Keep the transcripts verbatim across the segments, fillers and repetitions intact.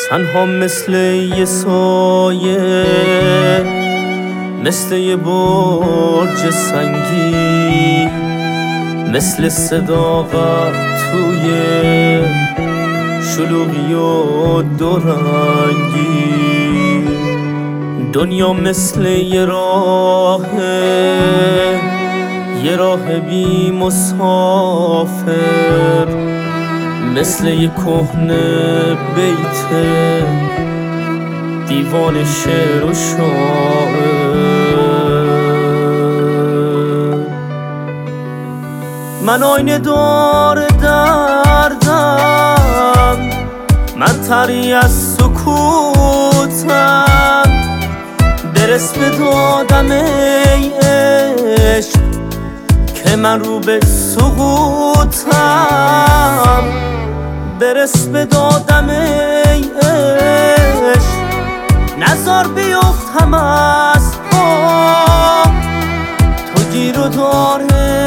تنها مثل یه سایه، مثل یه برج سنگی، مثل صداقت توی شلوغی و دورنگی. دنیا مثل یه راهه، یه راه بی مسافر، مثل یه کهنه بیت دیوان شعر و شاعر. من آینه دار دردم، من تری از سکوتم، برس به دادم ای عشق که من رو به سقوطم. برس به دادم ای عشق، نزار بیفتم از پا، تو گیر و دار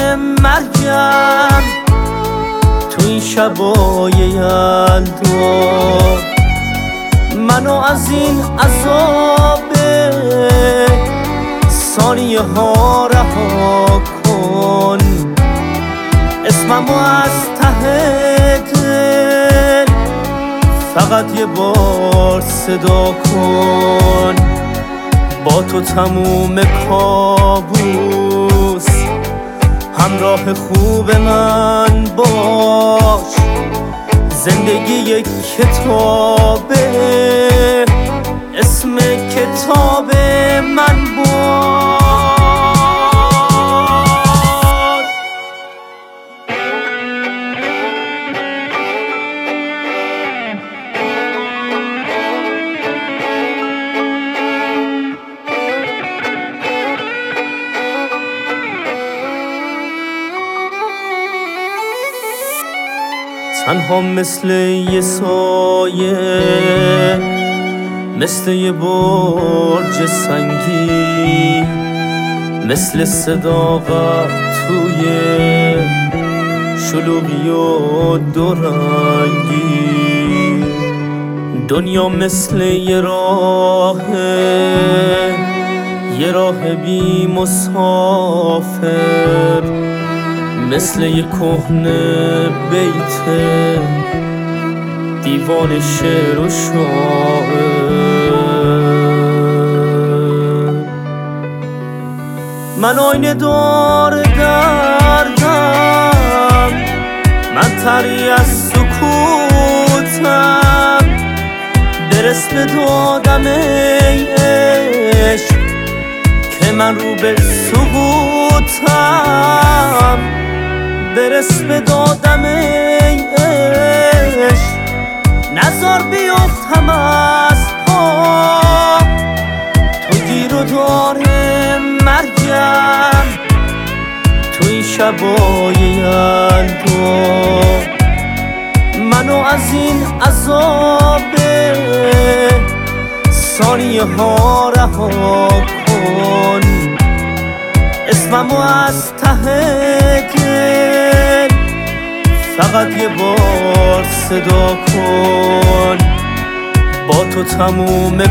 مرگم تو این شبای یلدا. منو از این عذاب ثانیه ها رها کن، اسممو از ته دل فقط یه بار صدا کن. با تو تموم کابوس، همراه خوب من باش. زندگی یک کتابه، اسم کتاب من باش. تنها مثل یه سایه، مثل یه برج سنگی، مثل صداقت توی شلوغی و دورنگی. دنیا مثل یه راهه، یه راه بی مسافر، مثل یه کهنه بیت دیوان شعر و شاعر. من آینه دار دردم، من تری از سکوتم، برس به دادم ای عشق که من رو به سقوطم. برس به دادم ای عشق، نزار بیفتم از پا، تو گیر و دار مرگم تو این شبای یلدا. منو از این عذاب ثانیه ها رها کن، اسممو از ته دل فقط یه بار صدا کن. با تو تموم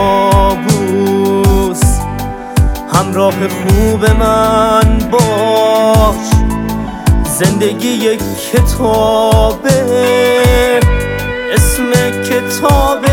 کابوس، همراه خوب من باش. زندگی یک کتابه، اسم کتاب